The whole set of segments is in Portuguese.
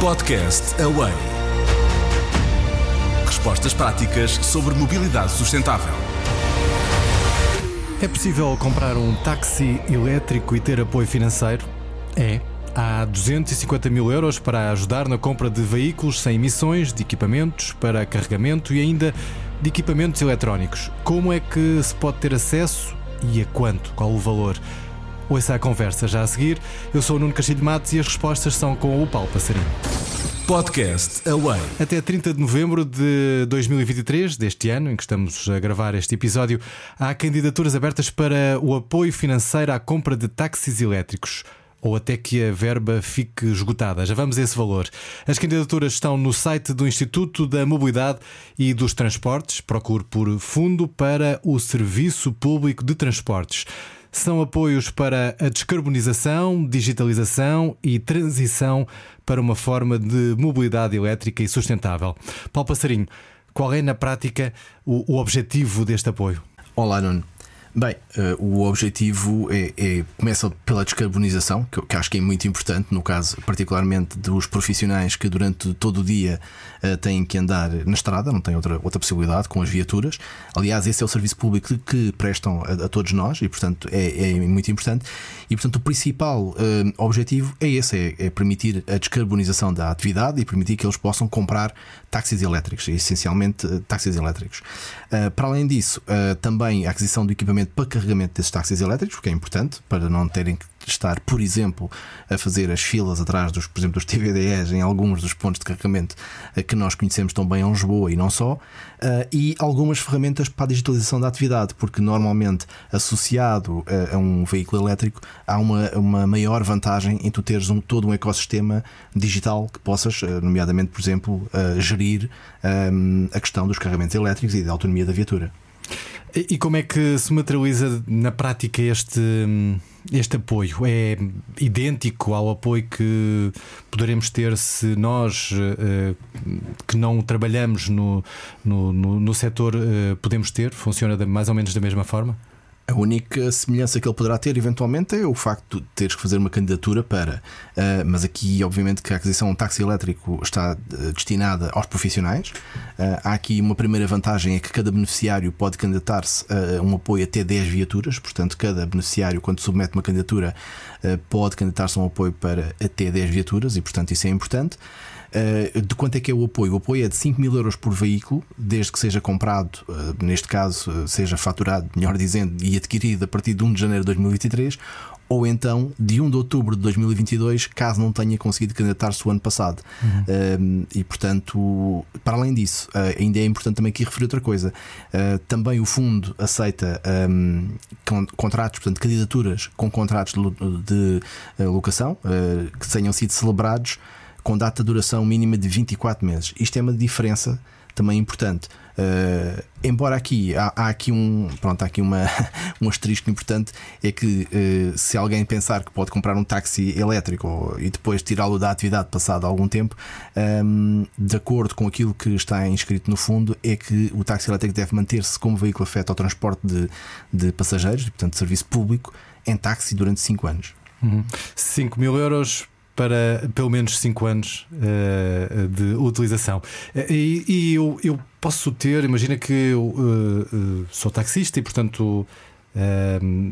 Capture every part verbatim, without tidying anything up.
Podcast Away. Respostas práticas sobre mobilidade sustentável. É possível comprar um táxi elétrico e ter apoio financeiro? É. Há duzentos e cinquenta mil euros para ajudar na compra de veículos sem emissões, de equipamentos para carregamento e ainda de equipamentos eletrónicos. Como é que se pode ter acesso e a quanto? Qual o valor? Ouça a conversa já a seguir. Eu sou o Nuno Castilho Matos e as respostas são com o Paulo Passarinho. Podcast Away. Até trinta de novembro de dois mil e vinte e três, deste ano em que estamos a gravar este episódio, há candidaturas abertas para o apoio financeiro à compra de táxis elétricos, ou até que a verba fique esgotada. Já vamos a esse valor. As candidaturas estão no site do Instituto da Mobilidade e dos Transportes. Procure por Fundo para o Serviço Público de Transportes. São apoios para a descarbonização, digitalização e transição para uma forma de mobilidade elétrica e sustentável. Paulo Passarinho, qual é na prática o, o objetivo deste apoio? Olá, Nuno. Bem, uh, o objetivo é, é, começa pela descarbonização, que, que acho que é muito importante, no caso particularmente dos profissionais que durante todo o dia uh, têm que andar na estrada, não têm outra, outra possibilidade, com as viaturas. Aliás, esse é o serviço público que, que prestam a, a todos nós e, portanto, é, é muito importante. E, portanto, o principal uh, objetivo é esse, é, é permitir a descarbonização da atividade e permitir que eles possam comprar táxis elétricos, essencialmente uh, táxis elétricos. Uh, para além disso, uh, também a aquisição do equipamento para carregamento desses táxis elétricos, que é importante para não terem que estar, por exemplo, a fazer as filas atrás dos, por exemplo, dos T V D Es em alguns dos pontos de carregamento que nós conhecemos tão bem em Lisboa e não só, e algumas ferramentas para a digitalização da atividade, porque normalmente associado a um veículo elétrico há uma, uma maior vantagem em tu teres um, todo um ecossistema digital que possas, nomeadamente, por exemplo, gerir um, a questão dos carregamentos elétricos e da autonomia da viatura. E como é que se materializa na prática este, este apoio? É idêntico ao apoio que poderemos ter se nós, que não trabalhamos no, no, no, no setor, podemos ter? Funciona mais ou menos da mesma forma? A única semelhança que ele poderá ter eventualmente é o facto de teres que fazer uma candidatura para, uh, mas aqui obviamente que a aquisição de um táxi elétrico está uh, destinada aos profissionais. Uh, há aqui uma primeira vantagem, é que cada beneficiário pode candidatar-se a um apoio até dez viaturas, portanto cada beneficiário, quando submete uma candidatura, uh, pode candidatar-se a um apoio para até dez viaturas e portanto isso é importante. Uh, de quanto é que é o apoio? O apoio é de cinco mil euros por veículo, desde que seja comprado, uh, neste caso, uh, seja faturado, melhor dizendo, e adquirido a partir de um de janeiro de dois mil e vinte e três, ou então de um de outubro de dois mil e vinte e dois, caso não tenha conseguido candidatar-se o ano passado. Uhum. Uh, e portanto, para além disso, uh, ainda é importante também aqui referir outra coisa. Uh, também o fundo aceita um, contratos, portanto, candidaturas com contratos de, de uh, locação uh, que tenham sido celebrados com data de duração mínima de vinte e quatro meses. Isto é uma diferença também importante. Uh, embora aqui há, há aqui um pronto, há aqui uma, um asterisco importante, é que uh, se alguém pensar que pode comprar um táxi elétrico ou, e depois tirá-lo da atividade passado algum tempo, um, de acordo com aquilo que está inscrito no fundo, é que o táxi elétrico deve manter-se como veículo afeto ao transporte de, de passageiros, e, portanto, de serviço público, em táxi durante cinco anos. Uhum. cinco mil euros para pelo menos cinco anos uh, de utilização. E, e eu, eu posso ter, imagina que eu uh, uh, sou taxista e, portanto, uh,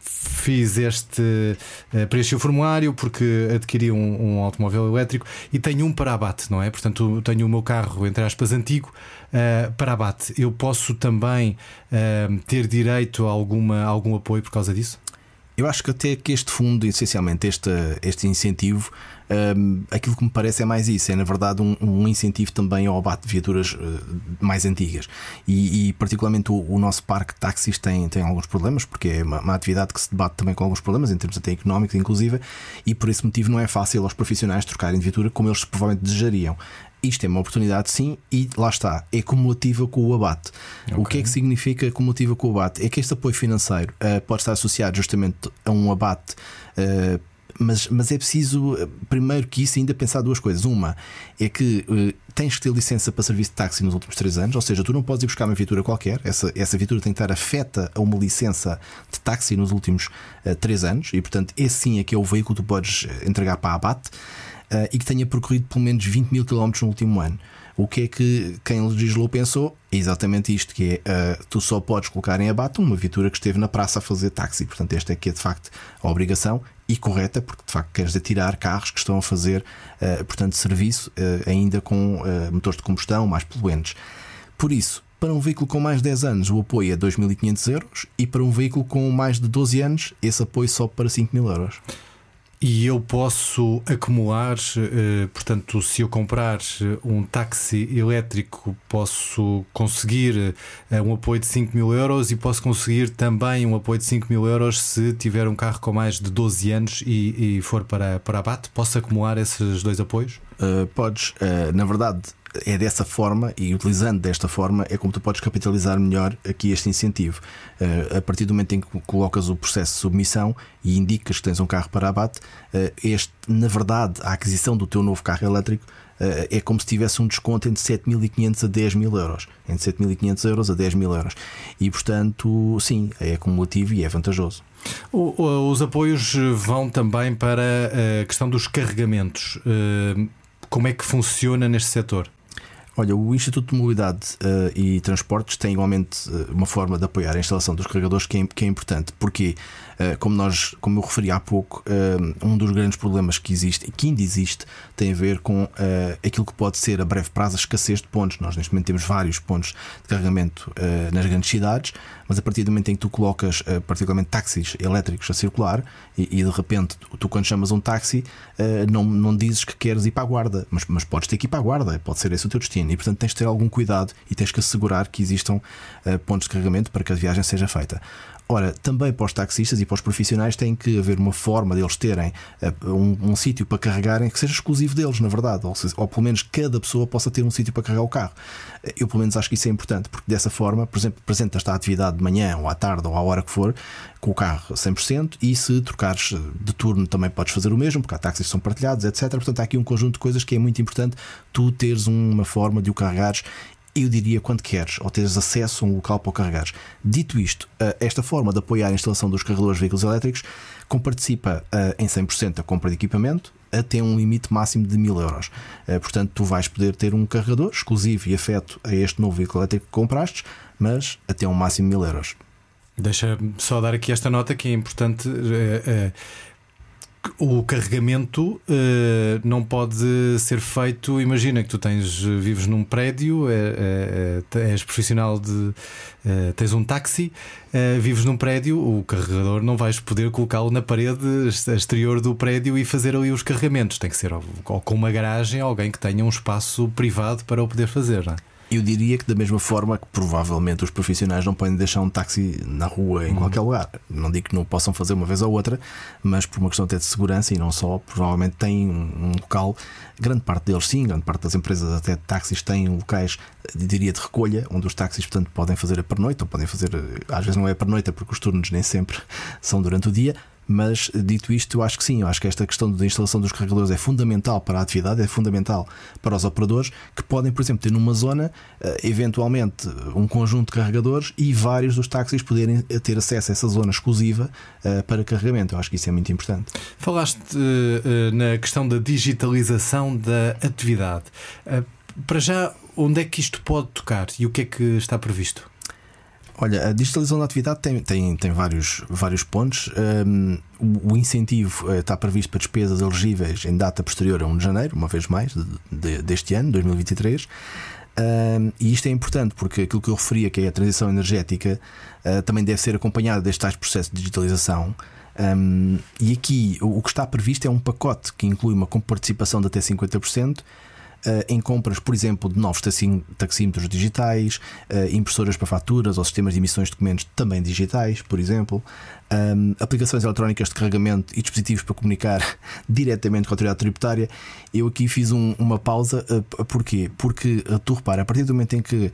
fiz este, uh, preenchi o formulário porque adquiri um, um automóvel elétrico e tenho um para abate, não é? Portanto, tenho o meu carro, entre aspas, antigo, uh, para abate. Eu posso também uh, ter direito a alguma, a algum apoio por causa disso? Eu acho que até que este fundo, essencialmente este, este incentivo, um, aquilo que me parece é mais isso, é na verdade um, um incentivo também ao abate de viaturas uh, mais antigas e, e particularmente o, o nosso parque de táxis tem, tem alguns problemas, porque é uma, uma atividade que se debate também com alguns problemas em termos até económicos inclusive, e por esse motivo não é fácil aos profissionais trocarem de viatura como eles provavelmente desejariam. Isto é uma oportunidade, sim, e lá está, é cumulativa com o abate. Okay. O que é que significa cumulativa com o abate? É que este apoio financeiro uh, pode estar associado justamente a um abate, uh, mas, mas é preciso, uh, primeiro que isso, ainda pensar duas coisas. Uma é que uh, tens que ter licença para serviço de táxi nos últimos três anos, ou seja, tu não podes ir buscar uma viatura qualquer, essa, essa viatura tem que estar afeta a uma licença de táxi nos últimos uh, três anos, e portanto esse sim é que é o veículo que tu podes entregar para abate. e que tenha percorrido pelo menos vinte mil quilómetros no último ano. O que é que quem legislou pensou? É exatamente isto, que é, uh, tu só podes colocar em abate uma viatura que esteve na praça a fazer táxi. Portanto, esta é que é de facto a obrigação e correta, porque de facto queres atirar carros que estão a fazer uh, portanto, serviço uh, ainda com uh, motores de combustão mais poluentes. Por isso, para um veículo com mais de dez anos o apoio é dois mil e quinhentos euros e para um veículo com mais de doze anos esse apoio sobe para cinco mil euros. E eu posso acumular, portanto, se eu comprar um táxi elétrico, posso conseguir um apoio de cinco mil euros e posso conseguir também um apoio de cinco mil euros se tiver um carro com mais de doze anos e, e for para, para abate. Posso acumular esses dois apoios? Uh, podes, uh, na verdade. É dessa forma, e utilizando desta forma é como tu podes capitalizar melhor aqui este incentivo. Uh, a partir do momento em que colocas o processo de submissão e indicas que tens um carro para abate, uh, este, na verdade, a aquisição do teu novo carro elétrico uh, é como se tivesse um desconto entre sete mil e quinhentos a dez mil euros. Entre sete mil e quinhentos euros a dez mil euros. E portanto, sim, é acumulativo e é vantajoso. Os apoios vão também para a questão dos carregamentos. Como é que funciona neste setor? Olha, o Instituto de Mobilidade uh, e Transportes tem igualmente uh, uma forma de apoiar a instalação dos carregadores que é, que é importante, porque, uh, como, nós, como eu referi há pouco, uh, um dos grandes problemas que existe e que ainda existe tem a ver com uh, aquilo que pode ser a breve prazo a escassez de pontos. Nós neste momento temos vários pontos de carregamento uh, nas grandes cidades, mas a partir do momento em que tu colocas uh, particularmente táxis elétricos a circular e, e de repente tu quando chamas um táxi uh, não, não dizes que queres ir para a Guarda, mas, mas podes ter que ir para a Guarda, pode ser esse o teu destino. E portanto tens de ter algum cuidado e tens que assegurar que existam uh, pontos de carregamento para que a viagem seja feita. Ora, também para os taxistas e para os profissionais tem que haver uma forma deles terem uh, um, um sítio para carregarem que seja exclusivo deles, na verdade, ou, se, ou pelo menos cada pessoa possa ter um sítio para carregar o carro. Eu pelo menos acho que isso é importante, porque dessa forma, por exemplo, apresentas-te a atividade de manhã ou à tarde ou à hora que for com o carro cem por cento e se trocares de turno também podes fazer o mesmo, porque há táxis que são partilhados, etcétera. Portanto há aqui um conjunto de coisas que é muito importante tu teres uma forma de o carregares, eu diria quando queres, ou teres acesso a um local para o carregares. Dito isto, esta forma de apoiar a instalação dos carregadores de veículos elétricos comparticipa em cem por cento da compra de equipamento até um limite máximo de mil euros. Portanto, tu vais poder ter um carregador exclusivo e afeto a este novo veículo elétrico que compraste, mas até um máximo de mil euros. Deixa-me só dar aqui esta nota que é importante. É, é... O carregamento uh, não pode ser feito. Imagina que tu tens, vives num prédio, é, é, és profissional de. Uh, tens um táxi, uh, vives num prédio, o carregador não vais poder colocá-lo na parede exterior do prédio e fazer ali os carregamentos. Tem que ser ou, ou com uma garagem, alguém que tenha um espaço privado para o poder fazer, não é? Eu diria que da mesma forma que provavelmente os profissionais não podem deixar um táxi na rua em uhum. qualquer lugar. Não digo que não possam fazer uma vez ou outra, mas por uma questão até de segurança e não só, provavelmente têm um, um local. Grande parte deles sim, grande parte das empresas até de táxis têm locais, diria, de recolha, onde os táxis portanto podem fazer a pernoite, ou podem fazer, às vezes não é a pernoite porque os turnos nem sempre são durante o dia. Mas dito isto, eu acho que sim, eu acho que esta questão da instalação dos carregadores é fundamental para a atividade, é fundamental para os operadores que podem, por exemplo, ter numa zona eventualmente um conjunto de carregadores e vários dos táxis poderem ter acesso a essa zona exclusiva para carregamento. Eu acho que isso é muito importante. Falaste uh, na questão da digitalização da atividade. Uh, para já, onde é que isto pode tocar e o que é que está previsto? Olha, a digitalização da atividade tem, tem, tem vários, vários pontos. Um, o, o incentivo uh, está previsto para despesas elegíveis em data posterior a um de janeiro, uma vez mais, de, de, deste ano, dois mil e vinte e três. Um, e isto é importante porque aquilo que eu referia, que é a transição energética, uh, também deve ser acompanhada deste tais processo de digitalização. Um, e aqui o, o que está previsto é um pacote que inclui uma comparticipação de até cinquenta por cento. Uh, em compras, por exemplo, de novos taxímetros digitais, uh, impressoras para faturas ou sistemas de emissões de documentos também digitais, por exemplo, um, aplicações eletrónicas de carregamento e dispositivos para comunicar diretamente com a autoridade tributária. Eu aqui fiz um, uma pausa. Uh, porquê? Porque uh, tu repara, a partir do momento em que uh,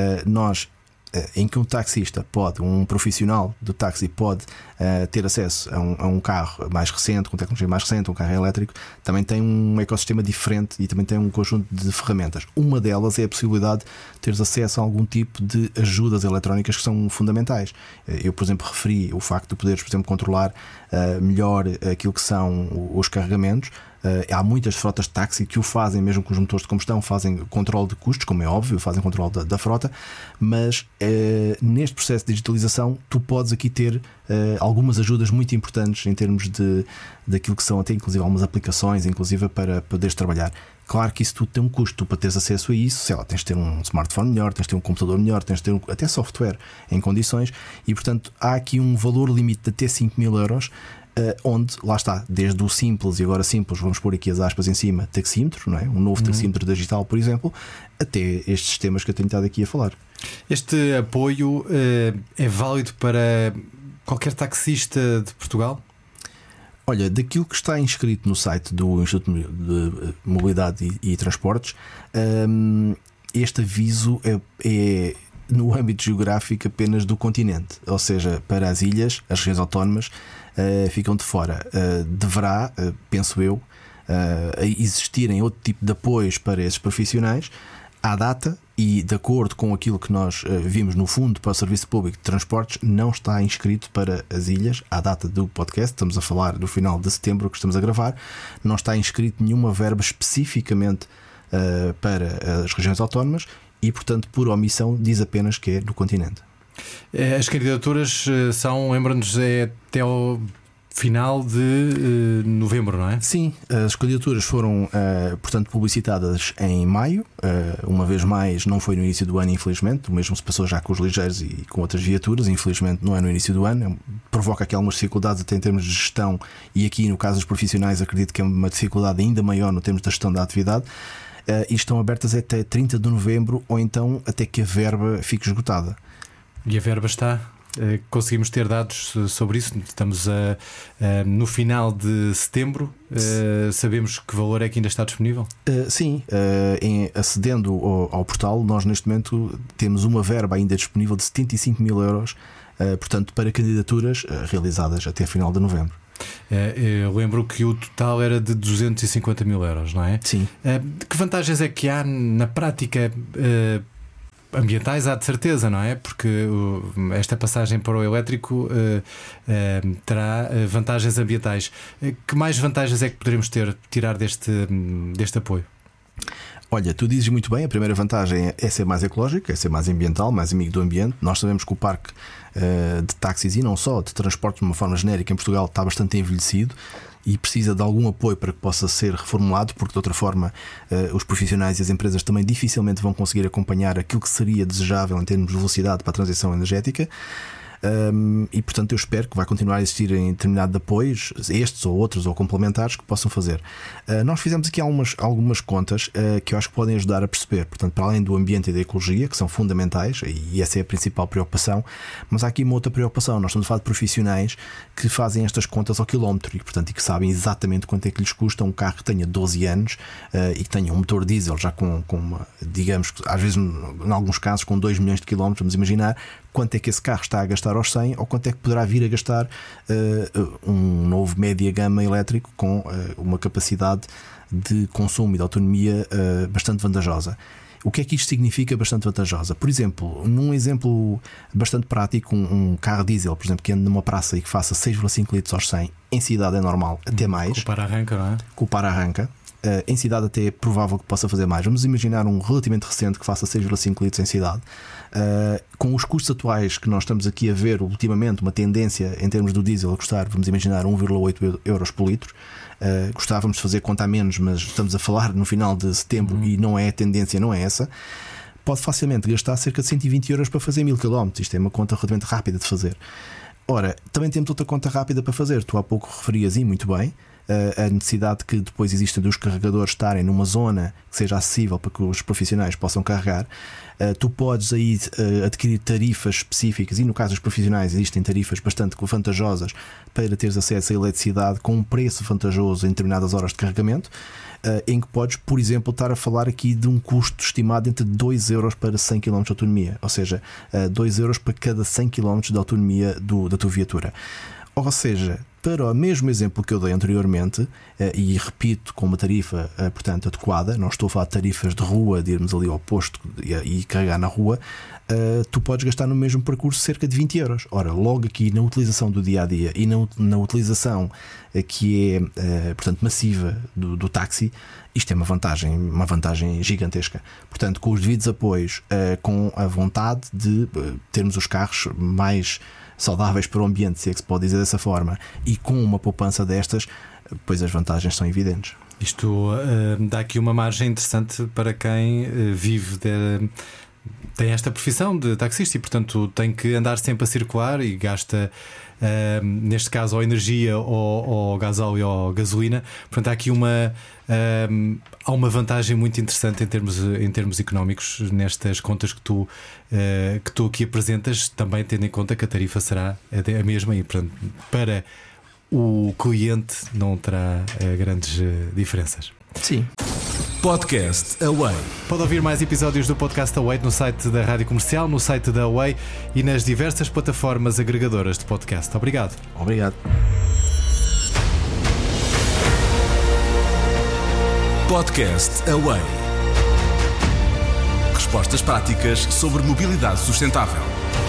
nós em que um taxista pode, um profissional do táxi pode uh, ter acesso a um, a um carro mais recente, com tecnologia mais recente, um carro elétrico, também tem um ecossistema diferente e também tem um conjunto de ferramentas. Uma delas é a possibilidade de teres acesso a algum tipo de ajudas eletrónicas que são fundamentais. Eu, por exemplo, referi o facto de poderes, por exemplo, controlar uh, melhor aquilo que são os carregamentos. Uh, há muitas frotas de táxi que o fazem, mesmo com os motores de combustão, fazem controle de custos, como é óbvio, fazem controle da, da frota, mas uh, neste processo de digitalização tu podes aqui ter uh, algumas ajudas muito importantes em termos de daquilo que são até inclusive algumas aplicações, inclusive para poderes trabalhar. Claro que isso tudo tem um custo, tu para teres acesso a isso, sei lá, tens de ter um smartphone melhor, tens de ter um computador melhor, tens de ter um, até software em condições, e portanto há aqui um valor limite de até cinco mil euros. Uh, onde, lá está, desde o simples, e agora simples, vamos pôr aqui as aspas em cima, taxímetro, não é? Um novo taxímetro uhum. digital, por exemplo, até estes sistemas que eu tenho estado aqui a falar. Este apoio uh, é válido para qualquer taxista de Portugal? Olha, daquilo que está inscrito no site do Instituto de Mobilidade e, e Transportes, um, este aviso é, é no âmbito geográfico apenas do continente, ou seja, para as ilhas, as regiões autónomas uh, ficam de fora. Uh, deverá, uh, penso eu, uh, existirem outro tipo de apoios para esses profissionais à data, e de acordo com aquilo que nós uh, vimos no Fundo para o Serviço Público de Transportes, não está inscrito para as ilhas à data do podcast. Estamos a falar do final de setembro que estamos a gravar. Não está inscrito nenhuma verba especificamente uh, para as regiões autónomas e, portanto, por omissão, diz apenas que é do continente. As candidaturas são, lembra-nos, é até ao final de uh, novembro, não é? Sim, as candidaturas foram, uh, portanto, publicitadas em maio. Uh, uma vez mais, não foi no início do ano, infelizmente. O mesmo se passou já com os ligeiros e com outras viaturas. Infelizmente, não é no início do ano. Provoca aqui algumas dificuldades até em termos de gestão. E aqui, no caso dos profissionais, acredito que é uma dificuldade ainda maior no termos da gestão da atividade. Uh, e estão abertas até trinta de novembro, ou então até que a verba fique esgotada. E a verba está? Uh, conseguimos ter dados sobre isso? Estamos a, uh, no final de setembro. Uh, sabemos que valor é que ainda está disponível? Uh, sim, uh, em, acedendo ao, ao portal, nós neste momento temos uma verba ainda disponível de setenta e cinco mil euros, uh, portanto, para candidaturas uh, realizadas até final de novembro. Eu lembro que o total era de duzentos e cinquenta mil euros, não é? Sim. Que vantagens é que há na prática? Ambientais há de certeza, não é? Porque esta passagem para o elétrico terá vantagens ambientais. Que mais vantagens é que poderemos ter, tirar deste, deste apoio? Olha, tu dizes muito bem, a primeira vantagem é ser mais ecológico, é ser mais ambiental, mais amigo do ambiente. Nós sabemos que o parque uh, de táxis e não só, de transportes de uma forma genérica em Portugal está bastante envelhecido e precisa de algum apoio para que possa ser reformulado, porque de outra forma uh, os profissionais e as empresas também dificilmente vão conseguir acompanhar aquilo que seria desejável em termos de velocidade para a transição energética. Um, e portanto eu espero que vai continuar a existir em determinado de apoios, estes ou outros ou complementares que possam fazer. Uh, nós fizemos aqui algumas, algumas contas uh, que eu acho que podem ajudar a perceber, portanto, para além do ambiente e da ecologia, que são fundamentais, e essa é a principal preocupação, mas há aqui uma outra preocupação. Nós estamos a falar de profissionais que fazem estas contas ao quilómetro e, portanto, e que sabem exatamente quanto é que lhes custa um carro que tenha doze anos uh, e que tenha um motor diesel já com, com uma, digamos, às vezes em alguns casos com dois milhões de quilómetros. Vamos imaginar quanto é que esse carro está a gastar aos cem, ou quanto é que poderá vir a gastar uh, um novo média gama elétrico com uh, uma capacidade de consumo e de autonomia uh, bastante vantajosa. O que é que isto significa bastante vantajosa? Por exemplo, num exemplo bastante prático, um, um carro diesel, por exemplo, que ande numa praça e que faça seis vírgula cinco litros aos cem, em cidade é normal, até mais. Com o para-arranca, não é? Com o para-arranca. Uh, em cidade até é provável que possa fazer mais. Vamos imaginar um relativamente recente que faça seis vírgula cinco litros em cidade. Uh, com os custos atuais que nós estamos aqui a ver ultimamente, uma tendência em termos do diesel a custar, vamos imaginar um vírgula oito euros por litro. Uh, gostávamos de fazer conta a menos, mas estamos a falar no final de setembro uhum. e não é a tendência, não é essa. Pode facilmente gastar cerca de cento e vinte euros para fazer mil quilómetros. Isto é uma conta relativamente rápida de fazer. Ora, também temos outra conta rápida para fazer. Tu há pouco referias, e muito bem, a necessidade que depois exista dos carregadores estarem numa zona que seja acessível para que os profissionais possam carregar. Tu podes aí adquirir tarifas específicas, e no caso dos profissionais existem tarifas bastante vantajosas para teres acesso à eletricidade com um preço vantajoso em determinadas horas de carregamento, em que podes, por exemplo, estar a falar aqui de um custo estimado entre dois euros para cem quilómetros de autonomia, ou seja, dois euros para cada cem quilómetros de autonomia do, da tua viatura. Ou seja, para o mesmo exemplo que eu dei anteriormente, e repito, com uma tarifa, portanto, adequada, não estou a falar de tarifas de rua, de irmos ali ao posto e carregar na rua, tu podes gastar no mesmo percurso cerca de vinte euros. Ora, logo aqui na utilização do dia a dia e na, na utilização que é, portanto, massiva do, do táxi, isto é uma vantagem, uma vantagem gigantesca. Portanto, com os devidos apoios, com a vontade de termos os carros mais saudáveis para o ambiente, se é que se pode dizer dessa forma, e com uma poupança destas, pois as vantagens são evidentes. Isto uh, dá aqui uma margem interessante para quem uh, vive de, tem esta profissão de taxista e, portanto, tem que andar sempre a circular e gasta, uh, neste caso, ou energia ou, ou gasóleo ou gasolina. Portanto, há aqui uma, uh, há uma vantagem muito interessante em termos, em termos económicos nestas contas que tu, uh, que tu aqui apresentas, também tendo em conta que a tarifa será a mesma e, portanto, para o cliente não terá uh, grandes uh, diferenças. Sim. Podcast Away. Pode ouvir mais episódios do Podcast Away no site da Rádio Comercial, no site da Away e nas diversas plataformas agregadoras de podcast. Obrigado. Obrigado. Podcast Away. Respostas práticas sobre mobilidade sustentável.